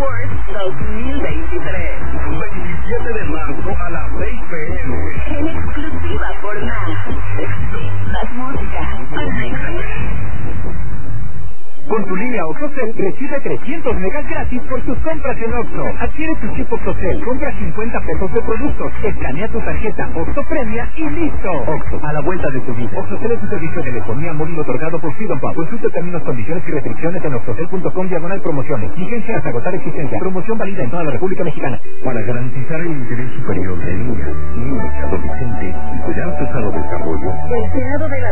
Awards 2023. 27 de marzo a las 6 p.m. En exclusiva por Más. Más música. Con tu línea OXXOCEL recibe 300 megas gratis por tus compras en OXXO. Adquiere tu chip OXXOCEL, compra 50 pesos de productos, escanea tu tarjeta OXXO Premia y listo. OXXO, a la vuelta de tu vida. OXXOCEL es un servicio de telefonía móvil otorgado por Freedom Pub. Consulta términos, condiciones y restricciones en oxxocel.com/promociones. Vigencia hasta agotar existencia. Promoción válida en toda la República Mexicana. Para garantizar el interés superior de niñas, niños y adolescentes y cuidar su sano desarrollo, El Senado de la